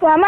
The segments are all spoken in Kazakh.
Мама,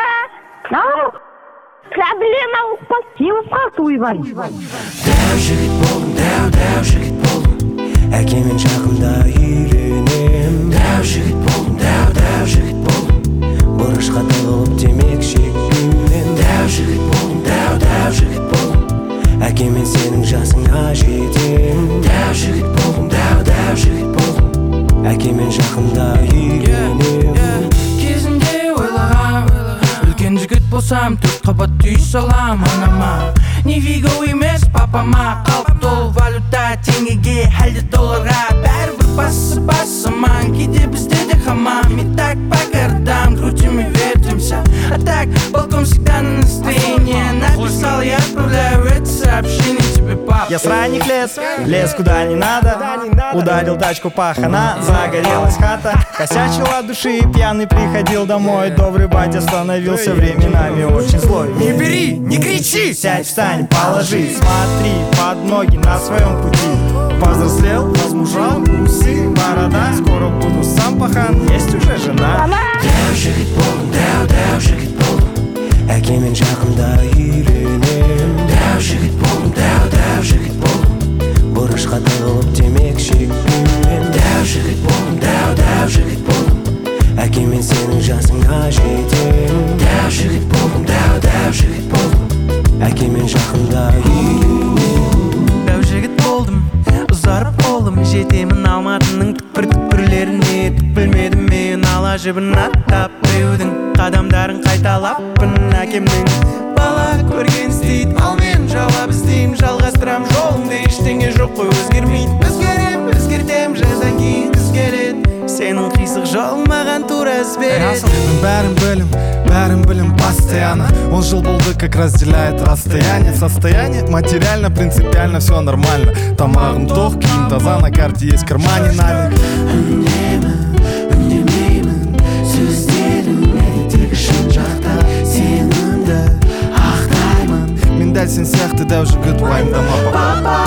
проблема укпас. Не укпас ойбай. Дәу жігіт болдым, дәу жігіт болдым. Әкемен жақында үйленем. Дәу жігіт болдым, дәу жігіт болдым. Бұрышқа тығылып темек шекпеймін. Дәу жігіт болдым, дәу жігіт болдым. Әкемен сенің жасыңа жетем. Дәу жігіт болдым, дәу жігіт болдым. Әкемен жақында үйленем. Кезінде ойлағам, үлкен жігіт болсам төрт қабат үй салам анама. Не виго емес папама, қалып толы валюта теңгеге, әлде долларға. Бәрібір басыман, кейде бізде де хамам. И так по городам крутим и вертимся, а так балкон всегда на настроение. Написал я, отправляю это сообщение тебе, пап. Я с ранних лез куда не надо. Ударил тачку пахана, загорелась хата. Косячила души, пьяный приходил домой. Добрый батя становился временами очень злой. Не бери, не кричи! Сядь, встань, положи, смотри под ноги на своем пути. Повзрослел, возмужал, усы, борода. Скоро буду сам пахан, есть уже жена. Дәу жігіт болдым, дәу жігіт болдым. Әкемен жақында үйленем. Дәу жігіт болдым, дәу жігіт болдым. Бұрышқа тығылып темек шекпеймін. Дәу жігіт болдым, дәу жігіт болдым. Әкемен сенің жасыңа жетем. Дәу жігіт болдым, дәу жігіт болдым. Әкемен жақында үйленем. Дәу жігіт болдым, ұзарып болдым. Жетемін Алматының түкпір-түкпірлеріне. Түк білмедім мен ала жібін аттап. Біреудің қадамдарын қайталаппын әкемнің. Бала көрген істейді, ал мен жауап іздеймін. Жалғастырам жолымды, ештеңе жоқ қой өзгермейді. Өзгерем, өзгертем, жаздан кейін күз келеді. Сенің қисық жолың маған тура іздереді. Бәрін білім постоянно. Он жил болды, как разделяет расстояние. Состояние материально, принципиально все нормально. Тамағым тоқ, киім таза, на карте есть в кармане налик. Үндемеймін, сөздерің әдеттегі шын жақта. Сенімді ақтаймын. Мен дәл сен сияқты дәу жігіт, уайымдама папа.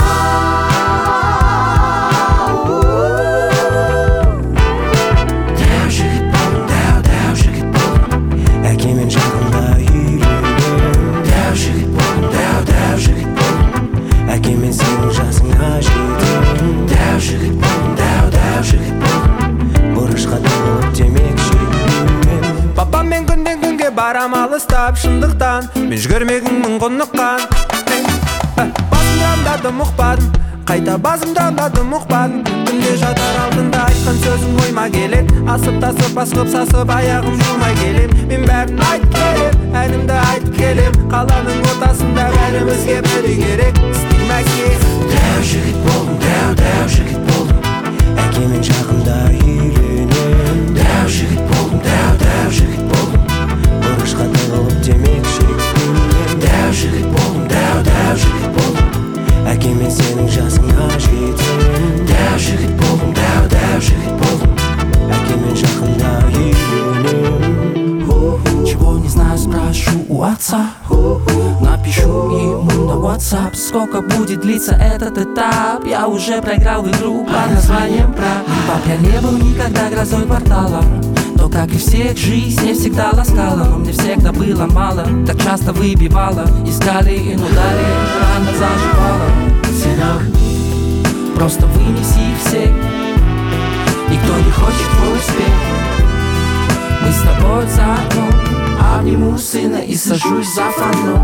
Әкемен жақында үйленем. Дәу жігіт болдым, дәу жігіт болдым. Әкемен сенің жасыңа жетем. Дәу жігіт болдым, дәу жігіт болдым. Бұрышқа тығылып темек шекпеймін. Папаммен күннен күнге барам алыстап шындықтан. Мен жүгірмегіңнің құныққан. Басымды андадым ұқпадым, қайта басымды андадым ұқпадым. Күнде жатар алдында айтқан сөзің ойма келет. Асып-тасып, басқып, сасып, аяғым жумай келем. Мен бәрін айтып келем, әнімді айтып келем. Қаланың ортасында бәрімізге бірі керек. Істейм әке. Дәу жігіт болдым, дәу жігіт болдым. Әкемен жақында үйленем. Дәу жігіт болдым, дәу жігіт болдым. Бұрышқа тығылып темек шекпеймін. Дәу жігіт болдым, дәу жігіт болдым. Әкемен сенің жасыңа жетем. Дәу жігіт болдым, дәу жігіт болдым. Әкемен жақында үйленем. Чего не знаю, спрошу у отца. Напишу ему на WhatsApp, сколько будет длиться этот этап. Я уже проиграл в игру под названием брак. Пап, я не был никогда грозой квартала. То, как и всех, жизнь не всегда ласкала. Но мне всегда было мало, так часто выбивала. Искали, но дали, рано заживала. Сынок, просто вынеси их всех. Никто не хочет твой успех. Мы с тобой заодно. Обниму сына и сажусь за фонарем.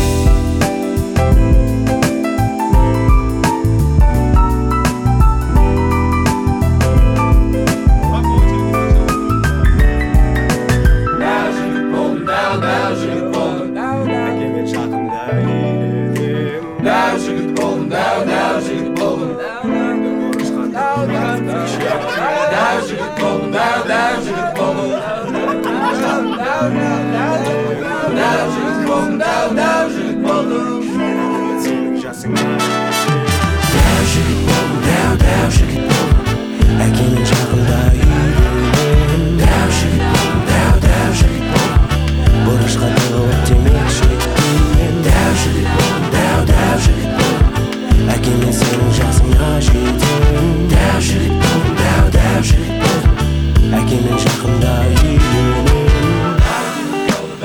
Әкемен жақында үйленем. Дәу жігіт болдым, дәу жігіт болдым. Бұрышқа тығылып темек шекпеймін. Дәу жігіт болдым, дәу жігіт болдым. Әкемен сенің жасыңа жетем. Дәу жігіт болдым, дәу жігіт болдым. Әкемен жақында үйленем.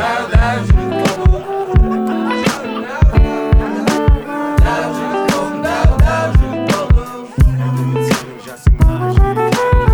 Ай